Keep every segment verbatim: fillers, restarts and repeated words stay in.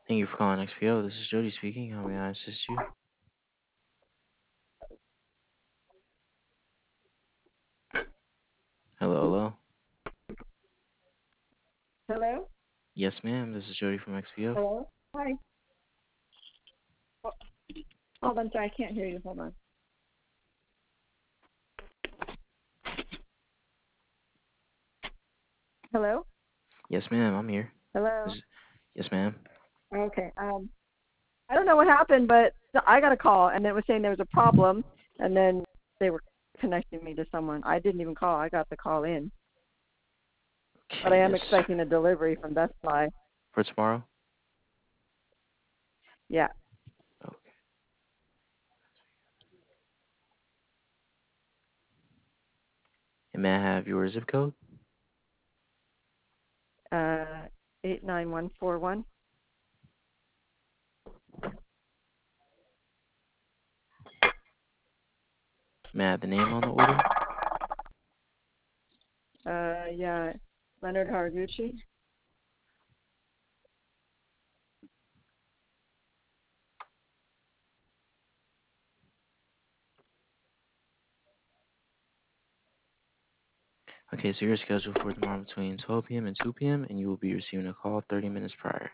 Thank you for calling X P O. This is Jody speaking. How may I assist you? Hello, hello. Hello? Yes, ma'am. This is Jody from X P O. Hello? Hi. Oh, hold on, sorry, I can't hear you. Hold on. Hello? Yes, ma'am. I'm here. Hello? This is, yes, ma'am. Okay. Um, I don't know what happened, but I got a call, and it was saying there was a problem, and then they were connecting me to someone. I didn't even call. I got the call in. But I Okay, am yes. expecting a delivery from Best Buy. For tomorrow? Yeah. Okay. And may I have your zip code? Uh, eight nine one four one. May I have the name on the order? Uh, yeah. Leonard Haraguchi. Okay, so you're scheduled for tomorrow between twelve p m and two p m and you will be receiving a call thirty minutes prior.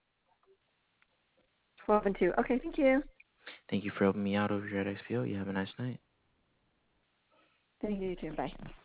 twelve and two. Okay, thank you. Thank you for helping me out over here at X P O. You have a nice night. Thank you, you too. Bye.